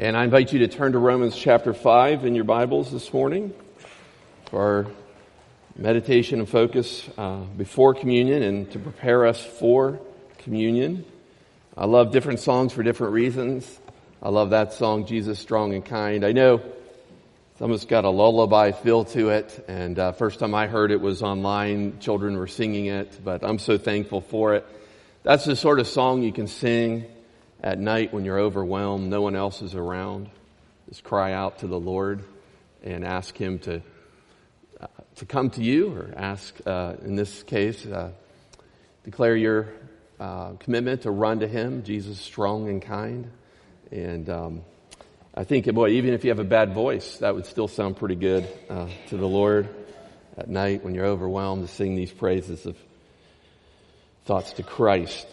And I invite you to turn to Romans chapter 5 in your Bibles this morning for our meditation and focus before communion and to prepare us for communion. I love different songs for different reasons. I love that song, Jesus Strong and Kind. I know it's almost got a lullaby feel to it, and first time I heard it was online. Children were singing it, but I'm so thankful for it. That's the sort of song you can sing at night when you're overwhelmed, no one else is around. Just cry out to the Lord and ask Him to come to you, or ask, in this case, declare your commitment to run to Him, Jesus strong and kind. And I think, boy, even if you have a bad voice, that would still sound pretty good to the Lord at night when you're overwhelmed, to sing these praises of thoughts to Christ.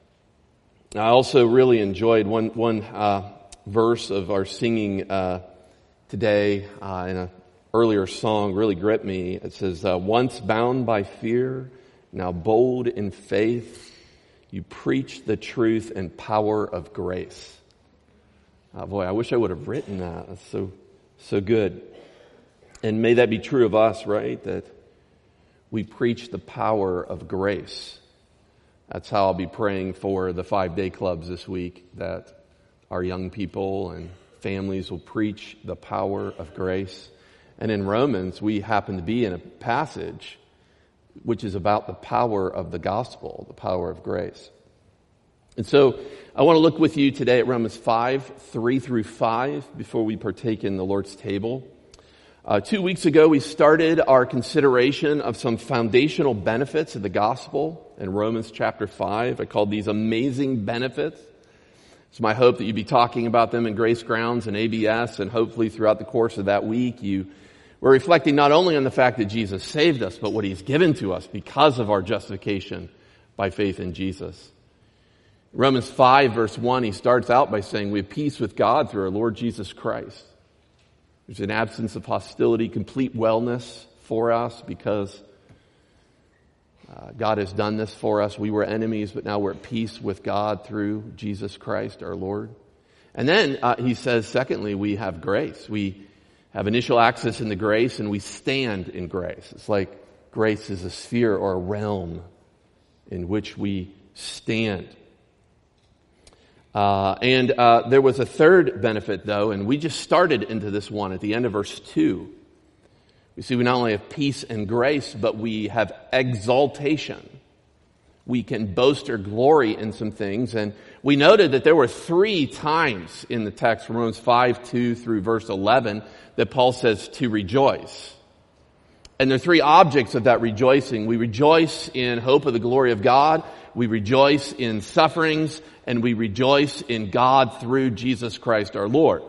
I also really enjoyed one verse of our singing today in an earlier song, really gripped me. It says, once bound by fear, now bold in faith, you preach the truth and power of grace. Boy, I wish I would have written that. That's so good. And may that be true of us, right? That we preach the power of grace. That's how I'll be praying for the 5-day clubs this week, that our young people and families will preach the power of grace. And in Romans, we happen to be in a passage which is about the power of the gospel, the power of grace. And so I want to look with you today at Romans 5, 3 through 5, before we partake in the Lord's table. 2 weeks ago, we started our consideration of some foundational benefits of the gospel in Romans chapter 5. I called these amazing benefits. It's my hope that you'd be talking about them in Grace Grounds and ABS, and hopefully throughout the course of that week, you were reflecting not only on the fact that Jesus saved us, but what He's given to us because of our justification by faith in Jesus. Romans 5, verse 1, he starts out by saying, we have peace with God through our Lord Jesus Christ. There's an absence of hostility, complete wellness for us because God has done this for us. We were enemies, but now we're at peace with God through Jesus Christ our Lord. And then he says, secondly, we have grace. We have initial access into grace, and we stand in grace. It's like grace is a sphere or a realm in which we stand. And there was a third benefit, though, and we just started into this one at the end of verse 2. We see we not only have peace and grace, but we have exaltation. We can boast or glory in some things. And we noted that there were 3 times in the text from Romans 5, 2 through verse 11 that Paul says to rejoice. And there are 3 objects of that rejoicing. We rejoice in hope of the glory of God. We rejoice in sufferings, and we rejoice in God through Jesus Christ our Lord.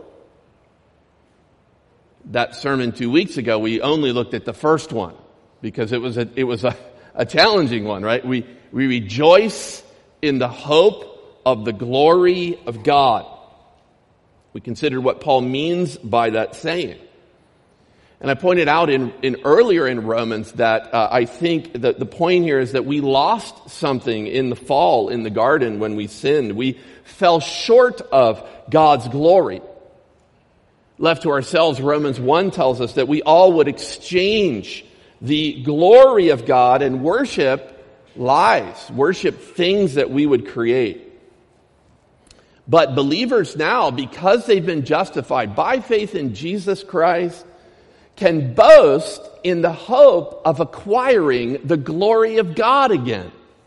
That sermon 2 weeks ago, we only looked at the first one because it was a challenging one, right? We rejoice in the hope of the glory of God. We considered what Paul means by that saying. And I pointed out earlier in Romans that I think that the point here is that we lost something in the fall in the garden when we sinned. We fell short of God's glory. Left to ourselves, Romans 1 tells us that we all would exchange the glory of God and worship lies, worship things that we would create. But believers now, because they've been justified by faith in Jesus Christ, can boast in the hope of acquiring the glory of God again.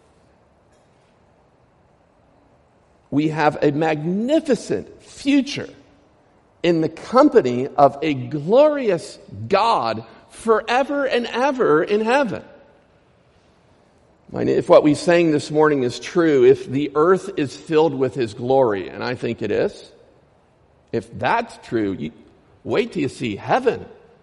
We have a magnificent future in the company of a glorious God forever and ever in heaven. If what we sang this morning is true, if the earth is filled with His glory, and I think it is, if that's true, wait till you see heaven.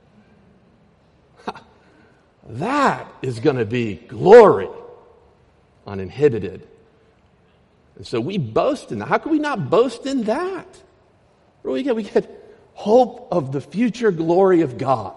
That is going to be glory uninhibited. And so we boast in that. How can we not boast in that? We get hope of the future glory of God.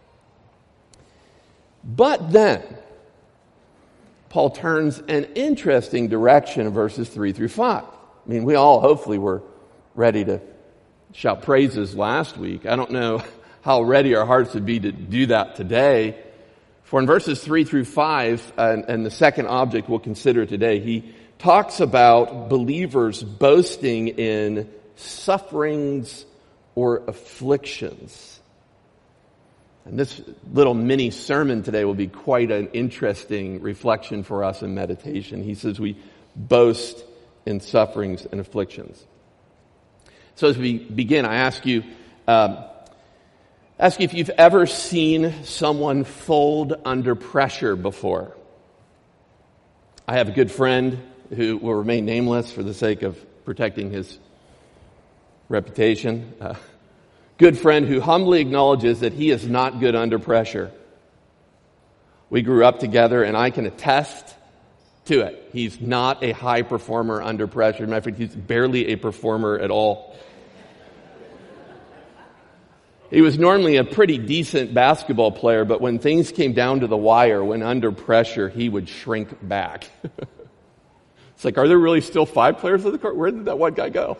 But then, Paul turns an interesting direction in verses 3 through 5. I mean, we all hopefully were ready to shout praises last week. I don't know how ready our hearts would be to do that today. For in verses 3 through 5, and the second object we'll consider today, he talks about believers boasting in sufferings or afflictions. And this little mini sermon today will be quite an interesting reflection for us in meditation. He says we boast in sufferings and afflictions. So as we begin, I ask you if you've ever seen someone fold under pressure before. I have a good friend who will remain nameless for the sake of protecting his reputation. Good friend who humbly acknowledges that he is not good under pressure. We grew up together, and I can attest to it. He's not a high performer under pressure. Matter of fact, he's barely a performer at all. He was normally a pretty decent basketball player, but when things came down to the wire, when under pressure, he would shrink back. It's like, are there really still 5 players on the court? Where did that one guy go?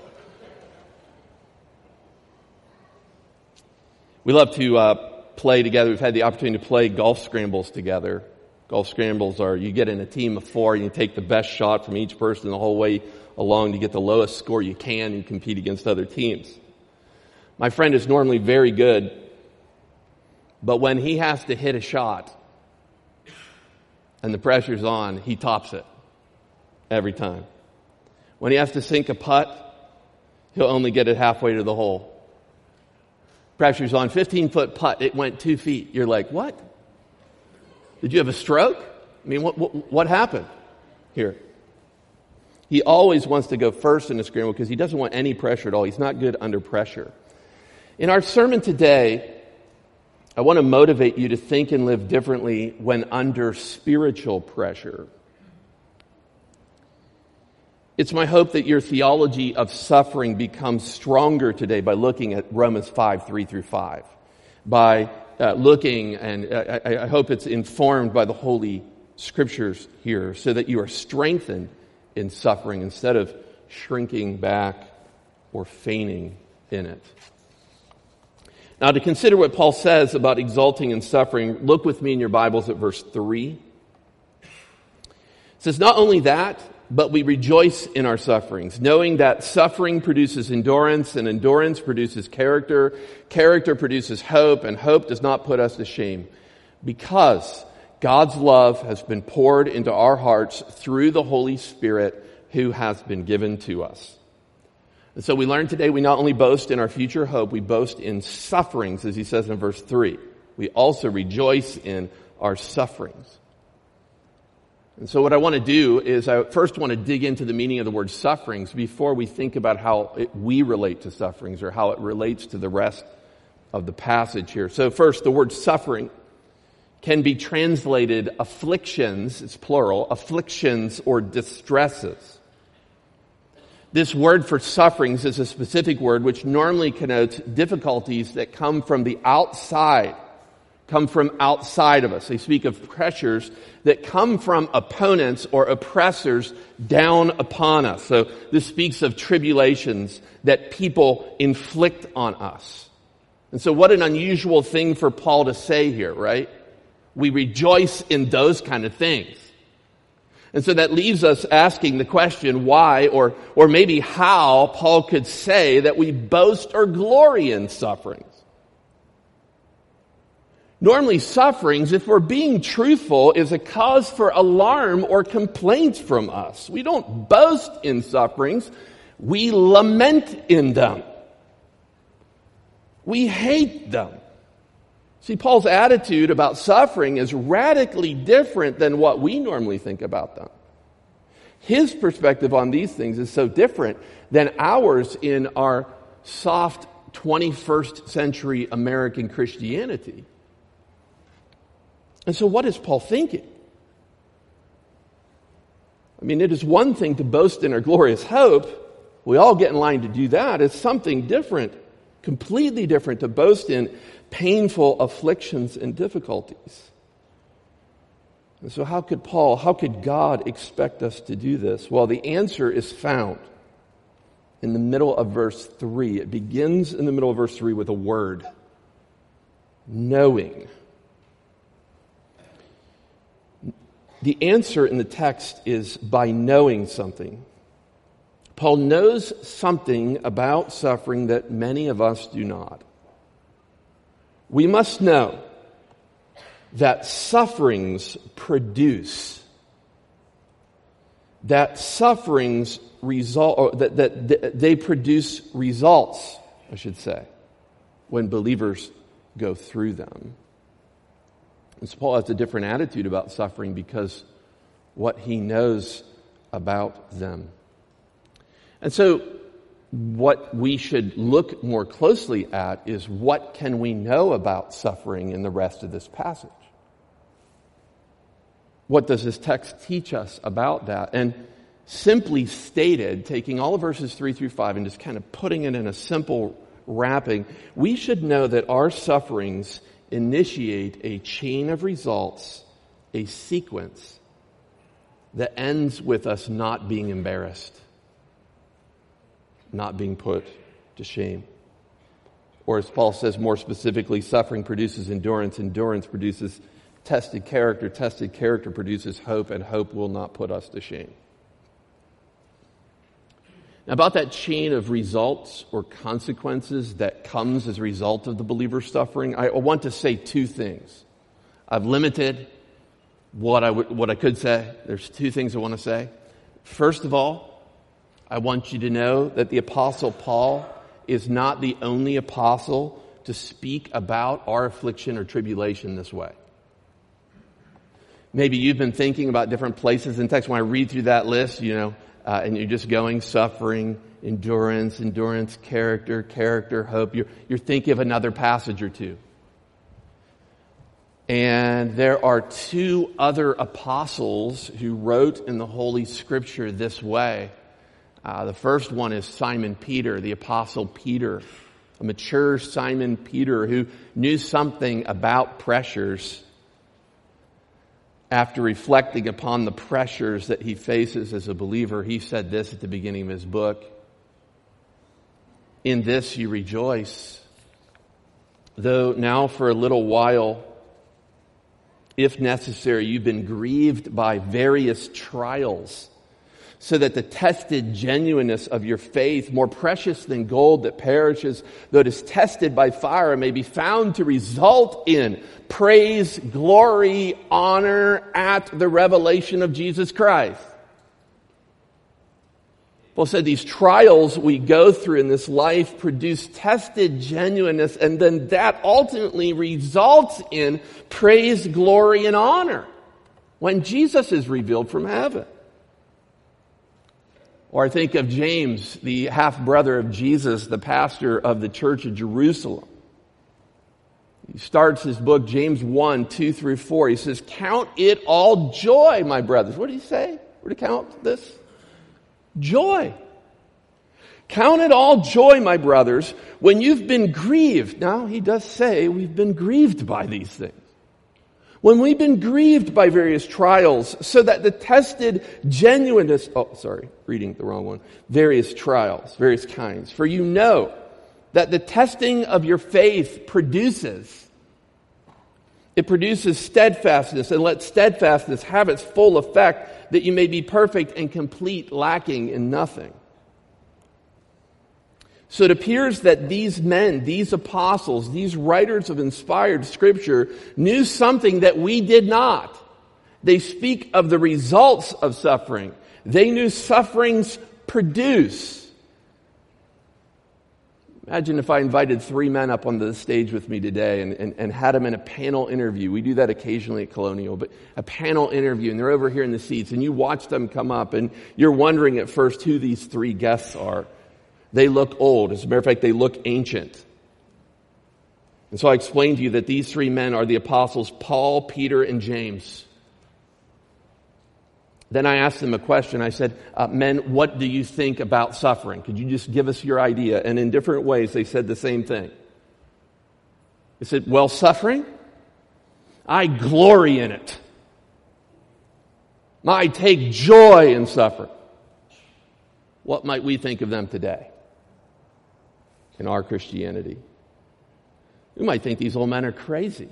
We love to play together. We've had the opportunity to play golf scrambles together. Golf scrambles are, you get in a team of 4 and you take the best shot from each person the whole way along to get the lowest score you can and compete against other teams. My friend is normally very good, but when he has to hit a shot and the pressure's on, he tops it every time. When he has to sink a putt, he'll only get it halfway to the hole. Pressure's on, 15-foot putt, it went 2 feet. You're like, what? Did you have a stroke? I mean, what happened here? He always wants to go first in the scramble because he doesn't want any pressure at all. He's not good under pressure. In our sermon today, I want to motivate you to think and live differently when under spiritual pressure. It's my hope that your theology of suffering becomes stronger today by looking at Romans 5, 3 through 5. By looking, and I hope it's informed by the Holy Scriptures here, so that you are strengthened in suffering instead of shrinking back or feigning in it. Now, to consider what Paul says about exulting in suffering, look with me in your Bibles at verse 3. It says, not only that, but we rejoice in our sufferings, knowing that suffering produces endurance, and endurance produces character. Character produces hope, and hope does not put us to shame, because God's love has been poured into our hearts through the Holy Spirit who has been given to us. And so we learn today we not only boast in our future hope, we boast in sufferings, as he says in verse 3. We also rejoice in our sufferings. And so what I want to do is I first want to dig into the meaning of the word sufferings before we think about how we relate to sufferings or how it relates to the rest of the passage here. So first, the word suffering can be translated afflictions, it's plural, afflictions or distresses. This word for sufferings is a specific word which normally connotes difficulties that come from the outside, come from outside of us. They speak of pressures that come from opponents or oppressors down upon us. So this speaks of tribulations that people inflict on us. And so what an unusual thing for Paul to say here, right? We rejoice in those kind of things. And so that leaves us asking the question why or maybe how Paul could say that we boast or glory in sufferings. Normally sufferings, if we're being truthful, is a cause for alarm or complaints from us. We don't boast in sufferings. We lament in them. We hate them. See, Paul's attitude about suffering is radically different than what we normally think about them. His perspective on these things is so different than ours in our soft 21st century American Christianity. And so what is Paul thinking? I mean, it is one thing to boast in our glorious hope. We all get in line to do that. It's something different, completely different to boast in painful afflictions and difficulties. And so how could God expect us to do this? Well, the answer is found in the middle of verse 3. It begins in the middle of verse 3 with a word, knowing. The answer in the text is by knowing something. Paul knows something about suffering that many of us do not. We must know that sufferings produce, that sufferings result, or that they produce results, I should say, when believers go through them. And so Paul has a different attitude about suffering because what he knows about them. And so what we should look more closely at is what can we know about suffering in the rest of this passage? What does this text teach us about that? And simply stated, taking all of verses 3 through 5 and just kind of putting it in a simple wrapping, we should know that our sufferings initiate a chain of results, a sequence that ends with us not being embarrassed, not being put to shame. Or as Paul says more specifically, suffering produces endurance, endurance produces tested character produces hope, and hope will not put us to shame. Now, about that chain of results or consequences that comes as a result of the believer's suffering, I want to say two things. I've limited what I could say. There's two things I want to say. First of all, I want you to know that the Apostle Paul is not the only apostle to speak about our affliction or tribulation this way. Maybe you've been thinking about different places in text. When I read through that list, and you're just going suffering, endurance, character, hope. You're thinking of another passage or two. And there are two other apostles who wrote in the Holy Scripture this way. The first one is Simon Peter, the Apostle Peter, a mature Simon Peter who knew something about pressures. After reflecting upon the pressures that he faces as a believer, he said this at the beginning of his book: "In this you rejoice, though now for a little while, if necessary, you've been grieved by various trials, so that the tested genuineness of your faith, more precious than gold that perishes, though it is tested by fire, may be found to result in praise, glory, honor at the revelation of Jesus Christ." Paul said these trials we go through in this life produce tested genuineness, and then that ultimately results in praise, glory, and honor when Jesus is revealed from heaven. Or I think of James, the half-brother of Jesus, the pastor of the church of Jerusalem. He starts his book, James 1, 2 through 4. He says, "Count it all joy, my brothers." What did he say? Where to count this? Joy. "Count it all joy, my brothers, when you've been grieved." Now, he does say we've been grieved by these things. When we've been grieved by various trials, so that the tested genuineness, reading the wrong one, various trials, various kinds. "For you know that the testing of your faith produces steadfastness, and let steadfastness have its full effect, that you may be perfect and complete, lacking in nothing." So it appears that these men, these apostles, these writers of inspired Scripture knew something that we did not. They speak of the results of suffering. They knew sufferings produce. Imagine if I invited three men up on the stage with me today and had them in a panel interview. We do that occasionally at Colonial, but a panel interview, and they're over here in the seats, and you watch them come up, and you're wondering at first who these three guests are. They look old. As a matter of fact, they look ancient. And so I explained to you that these three men are the apostles Paul, Peter, and James. Then I asked them a question. I said, "Men, what do you think about suffering? Could you just give us your idea?" And in different ways, they said the same thing. They said, "Well, suffering? I glory in it. I take joy in suffering." What might we think of them today? in our Christianity. We might think these old men are crazy.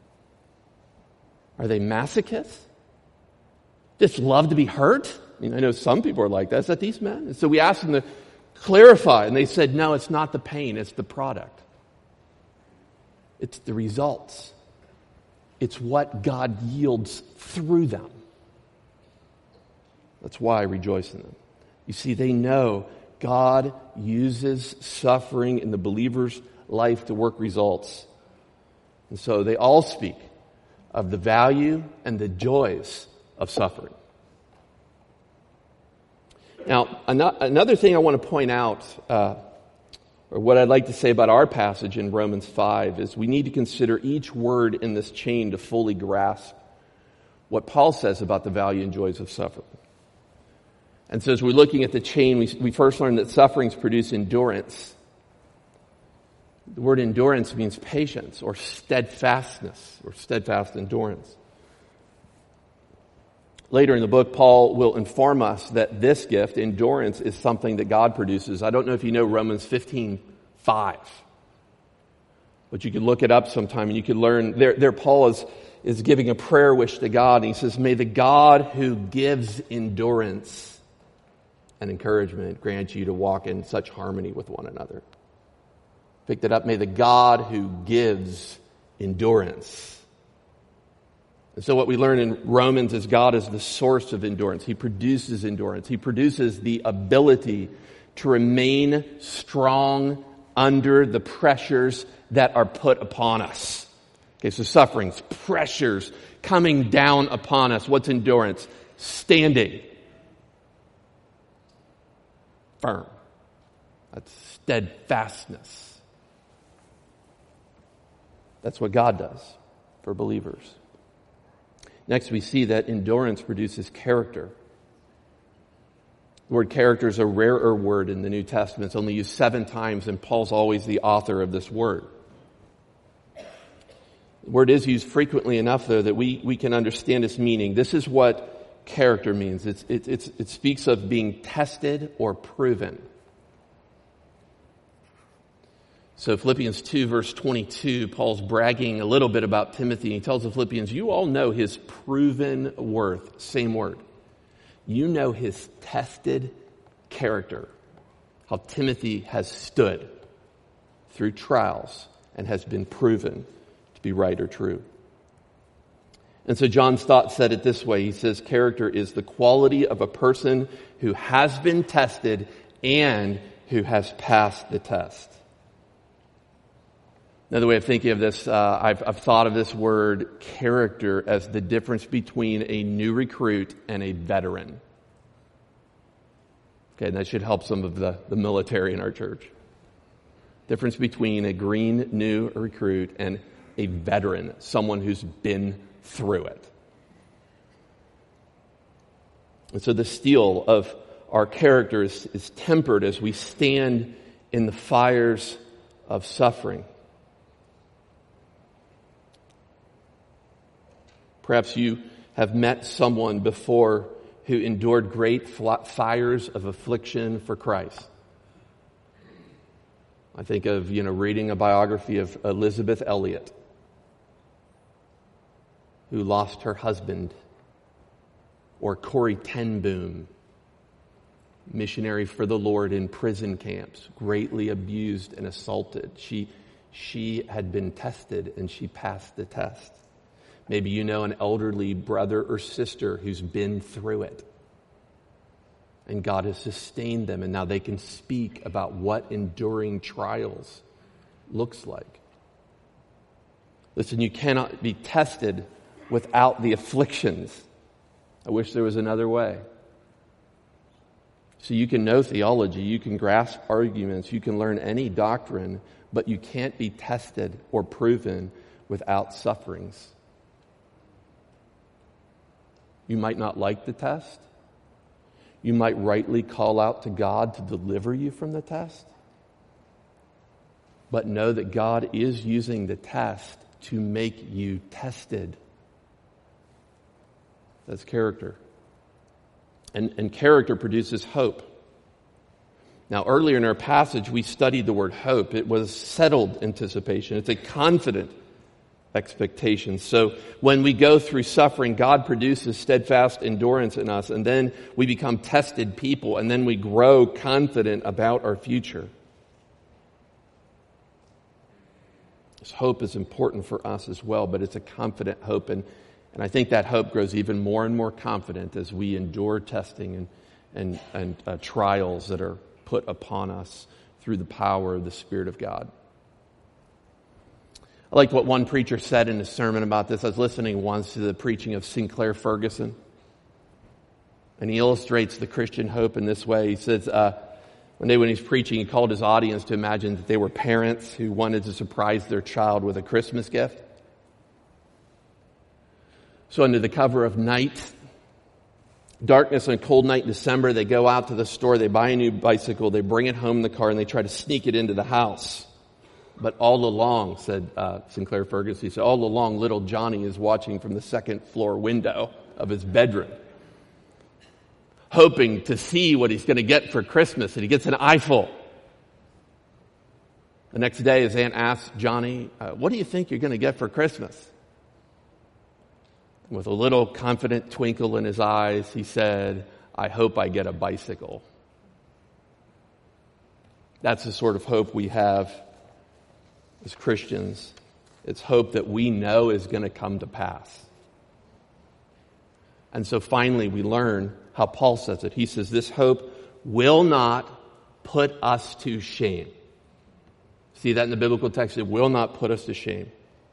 Are they masochists? Just love to be hurt? I know some people are like that. Is that these men? And so we asked them to clarify, and they said, no, it's not the pain, it's the product. It's the results. It's what God yields through them. That's why I rejoice in them. You see, they know God uses suffering in the believer's life to work results. And so they all speak of the value and the joys of suffering. Now, another thing I want to point out, or what I'd like to say about our passage in Romans 5, is we need to consider each word in this chain to fully grasp what Paul says about the value and joys of suffering. And so as we're looking at the chain, we first learned that sufferings produce endurance. The word endurance means patience or steadfastness or steadfast endurance. Later in the book, Paul will inform us that this gift, endurance, is something that God produces. I don't know if you know Romans 15:5, but you could look it up sometime and you could learn. There Paul is giving a prayer wish to God, and he says, may the God who gives endurance and encouragement grant you to walk in such harmony with one another. Picked it up. May the God who gives endurance. And so what we learn in Romans is God is the source of endurance. He produces endurance. He produces the ability to remain strong under the pressures that are put upon us. Okay, so sufferings, pressures coming down upon us. What's endurance? Standing firm. That's steadfastness. That's what God does for believers. Next, we see that endurance produces character. The word character is a rarer word in the New Testament. It's only used 7 times, and Paul's always the author of this word. The word is used frequently enough, though, that we can understand its meaning. This is what character means. It speaks of being tested or proven. So Philippians 2, verse 22, Paul's bragging a little bit about Timothy. He tells the Philippians, you all know his proven worth. Same word. You know his tested character. How Timothy has stood through trials and has been proven to be right or true. And so John Stott said it this way. He says, character is the quality of a person who has been tested and who has passed the test. Another way of thinking of this, I've thought of this word character as the difference between a new recruit and a veteran. Okay, and that should help some of the military in our church. Difference between a green new recruit and a veteran, someone who's been through it. And so the steel of our character is tempered as we stand in the fires of suffering. Perhaps you have met someone before who endured great fires of affliction for Christ. I think of, reading a biography of Elizabeth Elliot, who lost her husband, or Corrie ten Boom, missionary for the Lord in prison camps, greatly abused and assaulted. She had been tested and she passed the test. Maybe you know an elderly brother or sister who's been through it. And God has sustained them, and now they can speak about what enduring trials looks like. Listen, you cannot be tested without the afflictions. I wish there was another way. So you can know theology, you can grasp arguments, you can learn any doctrine, but you can't be tested or proven without sufferings. You might not like the test. You might rightly call out to God to deliver you from the test. But know that God is using the test to make you tested. That's character. And character produces hope. Now, earlier in our passage, we studied the word hope. It was settled anticipation. It's a confident expectation. So when we go through suffering, God produces steadfast endurance in us, and then we become tested people, and then we grow confident about our future. This hope is important for us as well, but it's a confident hope, and I think that hope grows even more and more confident as we endure testing and trials that are put upon us through the power of the Spirit of God. I liked what one preacher said in his sermon about this. I was listening once to the preaching of Sinclair Ferguson, and he illustrates the Christian hope in this way. He says, one day when he's preaching, he called his audience to imagine that they were parents who wanted to surprise their child with a Christmas gift. So under the cover of night, darkness on a cold night in December, they go out to the store, they buy a new bicycle, they bring it home in the car, and they try to sneak it into the house. But all along, said Sinclair Ferguson, he said, all along little Johnny is watching from the second floor window of his bedroom, hoping to see what he's going to get for Christmas, and he gets an eyeful. The next day, his aunt asks Johnny, what do you think you're going to get for Christmas? With a little confident twinkle in his eyes, he said, I hope I get a bicycle. That's the sort of hope we have as Christians. It's hope that we know is going to come to pass. And so finally we learn how Paul says it. He says, this hope will not put us to shame. See that in the biblical text? It will not put us to shame.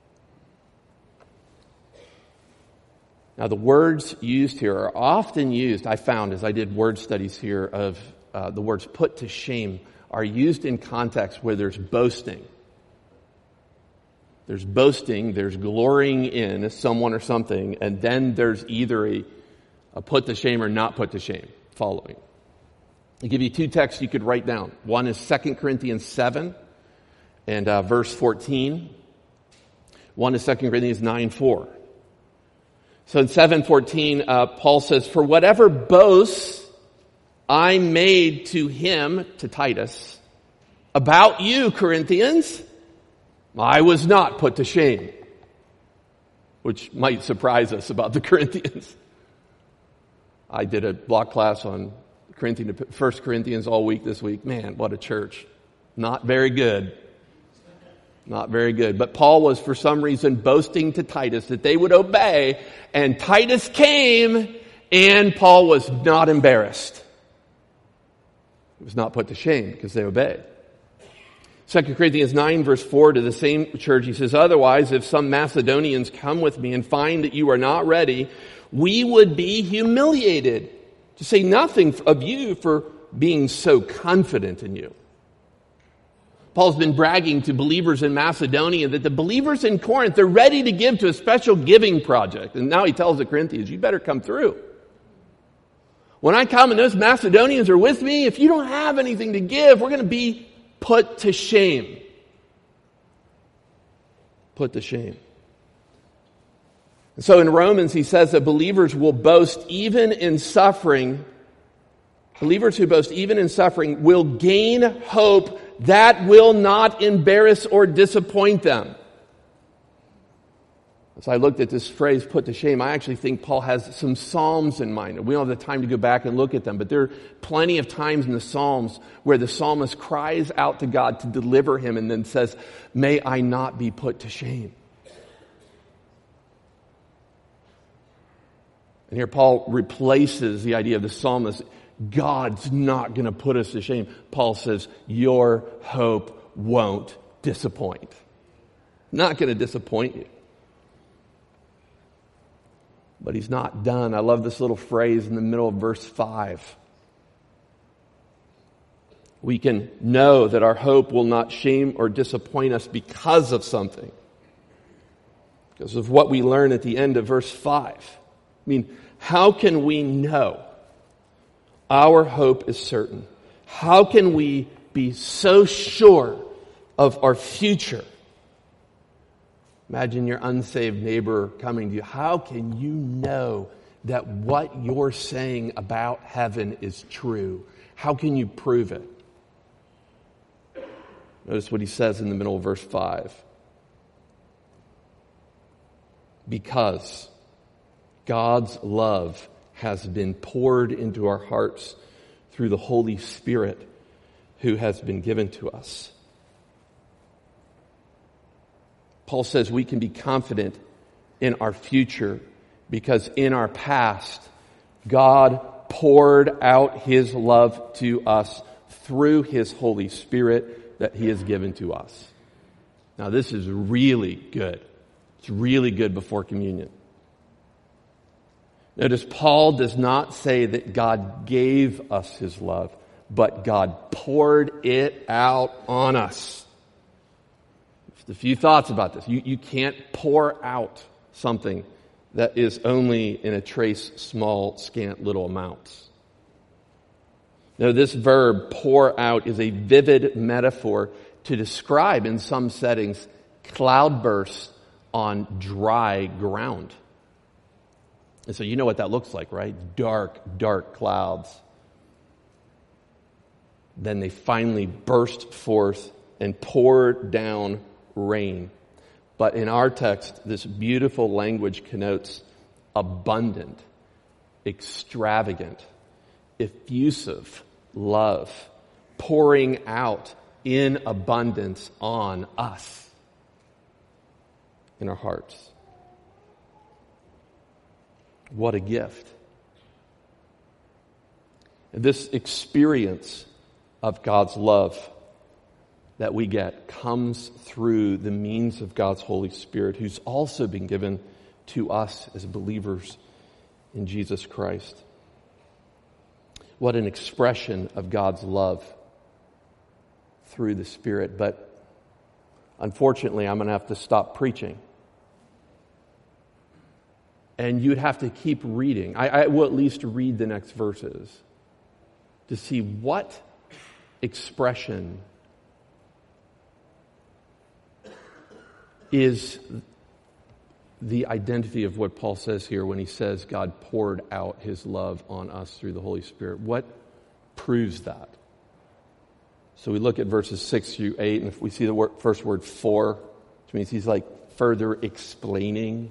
Now, the words used here are often used, I found as I did word studies here, of the words put to shame are used in context where there's boasting. There's boasting, there's glorying in someone or something, and then there's either a put to shame or not put to shame following. I'll give you two texts you could write down. One is 2 Corinthians 7 and verse 14. One is 2 Corinthians 9:4. So in 7:14, Paul says, for whatever boasts I made to him, to Titus, about you, Corinthians, I was not put to shame. Which might surprise us about the Corinthians. I did a block class on 1 Corinthians all week this week. Man, what a church. Not very good. Not very good. But Paul was, for some reason, boasting to Titus that they would obey, and Titus came, and Paul was not embarrassed. He was not put to shame because they obeyed. 2 Corinthians 9, verse 4, to the same church, he says, otherwise, if some Macedonians come with me and find that you are not ready, we would be humiliated, to say nothing of you for being so confident in you. Paul's been bragging to believers in Macedonia that the believers in Corinth, they're ready to give to a special giving project. And now he tells the Corinthians, you better come through. When I come and those Macedonians are with me, if you don't have anything to give, we're going to be put to shame. Put to shame. And so in Romans, he says that believers will boast even in suffering. Believers who boast even in suffering will gain hope that will not embarrass or disappoint them. As I looked at this phrase, put to shame, I actually think Paul has some Psalms in mind. We don't have the time to go back and look at them, but there are plenty of times in the Psalms where the psalmist cries out to God to deliver him and then says, may I not be put to shame. And here Paul replaces the idea of the psalmist. God's not going to put us to shame. Paul says, your hope won't disappoint. Not going to disappoint you. But he's not done. I love this little phrase in the middle of verse 5. We can know that our hope will not shame or disappoint us because of something. Because of what we learn at the end of verse 5. I mean, how can we know our hope is certain? How can we be so sure of our future? Imagine your unsaved neighbor coming to you. How can you know that what you're saying about heaven is true? How can you prove it? Notice what he says in the middle of verse 5. Because God's love has been poured into our hearts through the Holy Spirit who has been given to us. Paul says we can be confident in our future because in our past, God poured out His love to us through His Holy Spirit that He has given to us. Now this is really good. It's really good before communion. Notice Paul does not say that God gave us His love, but God poured it out on us. Just a few thoughts about this. You can't pour out something that is only in a trace small, scant little amounts. Now, this verb, pour out, is a vivid metaphor to describe, in some settings, cloudbursts on dry ground. And so you know what that looks like, right? Dark, dark clouds. Then they finally burst forth and pour down rain. But in our text, this beautiful language connotes abundant, extravagant, effusive love pouring out in abundance on us in our hearts. What a gift. This experience of God's love that we get comes through the means of God's Holy Spirit, who's also been given to us as believers in Jesus Christ. What an expression of God's love through the Spirit. But unfortunately, I'm going to have to stop preaching. And you'd have to keep reading. I will at least read the next verses to see what expression is the identity of what Paul says here when he says God poured out His love on us through the Holy Spirit. What proves that? So we look at verses 6 through 8, and if we see the first word for, which means he's like further explaining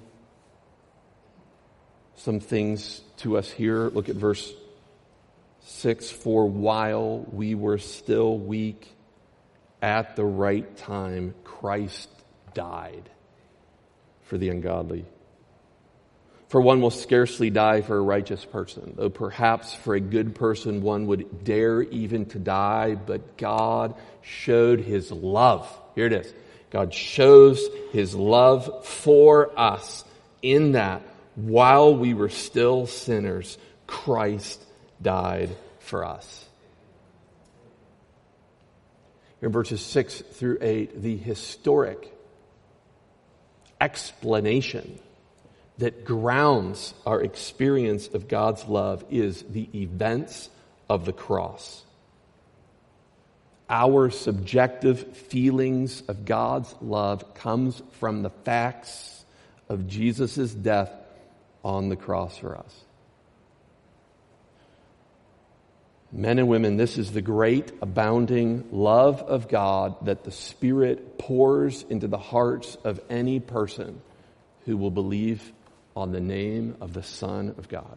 some things to us here. Look at verse 6. For while we were still weak, at the right time, Christ died for the ungodly. For one will scarcely die for a righteous person, though perhaps for a good person one would dare even to die, but God showed His love. Here it is. God shows His love for us in that while we were still sinners, Christ died for us. In verses 6 through 8, the historic explanation that grounds our experience of God's love is the events of the cross. Our subjective feelings of God's love comes from the facts of Jesus' death on the cross for us. Men and women, this is the great abounding love of God that the Spirit pours into the hearts of any person who will believe on the name of the Son of God.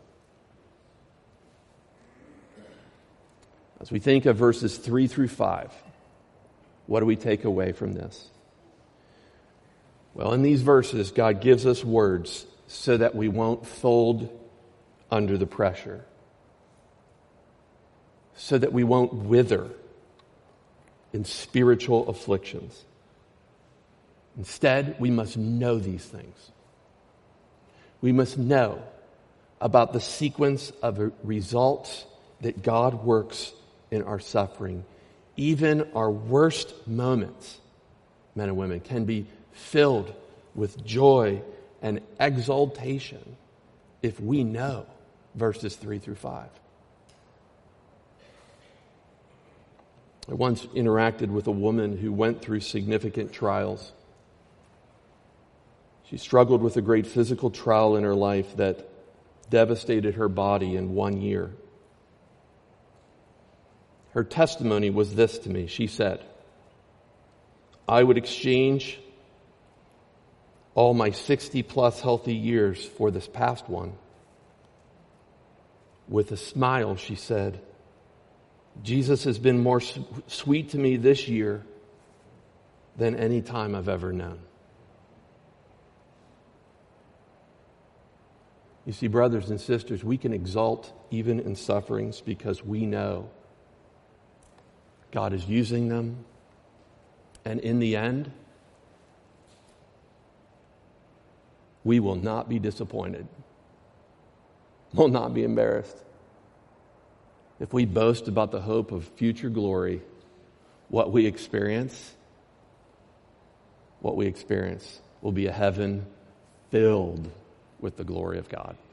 As we think of verses 3 through 5, what do we take away from this? Well, in these verses, God gives us words so that we won't fold under the pressure, so that we won't wither in spiritual afflictions. Instead, we must know these things. We must know about the sequence of results that God works in our suffering. Even our worst moments, men and women, can be filled with joy and exaltation if we know verses 3 through 5. I once interacted with a woman who went through significant trials. She struggled with a great physical trial in her life that devastated her body in 1 year. Her testimony was this to me. She said, I would exchange all my 60 plus healthy years for this past one. With a smile, she said, Jesus has been more sweet to me this year than any time I've ever known. You see, brothers and sisters, we can exult even in sufferings because we know God is using them. And in the end, we will not be disappointed. Will not be embarrassed. If we boast about the hope of future glory, what we experience will be a heaven filled with the glory of God.